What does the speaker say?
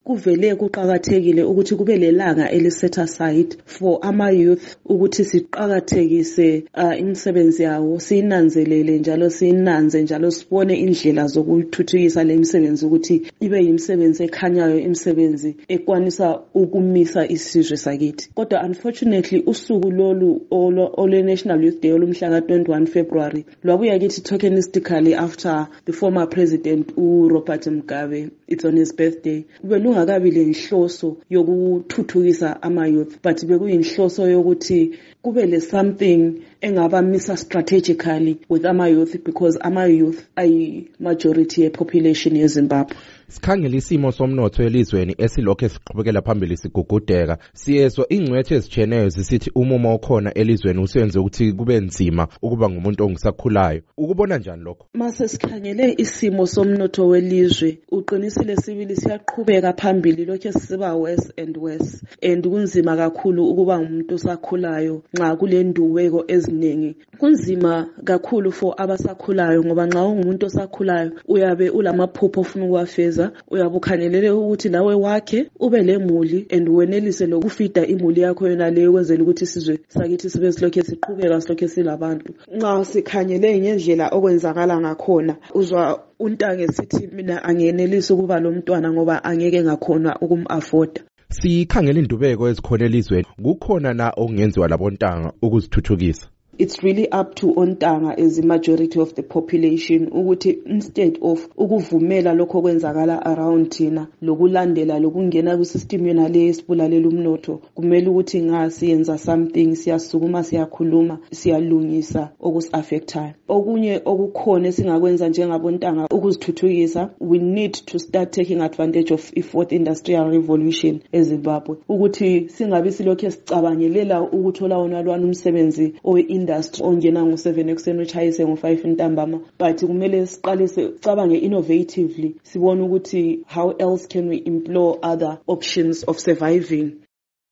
kuvele kuqakathekile ukuthi kube lelanga eliset aside for ama-youth ukuthi siqakathekise imisebenzi yawo, siyinanzelele njalo siyinanze njalo sibone indlela zokuthuthukisa le misebenzi ukuthi ibe yimisebenzi ekhanyayo, imisebenzi ekwanisa ukumisa isizwe sakithi. Kodwa unfortunately usuku lolu ole-National Youth Day olumhla ka-21 February lwabuya kithi tokenistically after the former president Robert Mugabe, it's on his birthday. Belungakabi lenhloso yokuthuthukisa ama-youth, but bekuyinhloso yokuthi kube le something engabamisa strategically with ama-youth, because ama-youth ayi-majority ye-population yeZimbabwe. Sikhangela isimo somnotho elizweni esilokho esiqhubekela phambili sigugudeka. Siyezwa ingcwethe ezijeneyo zisithi umumo okhona elizweni usenze ukuthi kube nzima ukuba ngumuntu ongisakhulayo. Ukubona njani lokho? Mase sikhangele isimo somnotho welizwe, uqinisile sibili siyaqhubeka phambili lokho siba worse and worse, and kunzima kakhulu ukuba ngumuntu osakhulayo nxa kulenduweko eziningi. Kunzima kakhulu for abasakhulayo ngoba nxa ungumuntu osakhulayo uyabe ulamaphupho ofuna ukuwafeza, uyabe ukhangelele ukuthi nawe wakhe ube lemuli and wenelise lokufida imuli yakho yona leyo kwenzela ukuthi sizwe sakithi sibe silokho siqhubeka silokho silabantu. Nxa sikhangele ngendlela okwenzakala ngakhona uzwa untange sithi mina angenelisi ukuba lo mntwana ngoba angeke ngakhona ukum-afforda. Sikhangela indubeko ezikhona elizweni, kukhona na okungenziwa labontanga ukuzithuthukisa? It's really up to ontanga as the majority of the population ukuthi instead of ukuvumela lokho kwenzakala around thina lokulandela lokungena kwisystem yona le esibulalela umnotho, kumele ukuthi ngasiyenza something, siyasukuma, siyakhuluma, siyalungisa okusi-affectayo. Okunye okukhona singakwenza njengabontanga ukuzithuthukisa, we need to start taking advantage of i-fourth industrial revolution eZimbabwe, ukuthi singabi silokho sicabangelela ukuthola wona lwana umsebenzi industry ongena ngo7 ekuseni uchayise ngo5 ntambama, but kumele siqale sicabange innovatively, sibone ukuthi how else can we employ other options of surviving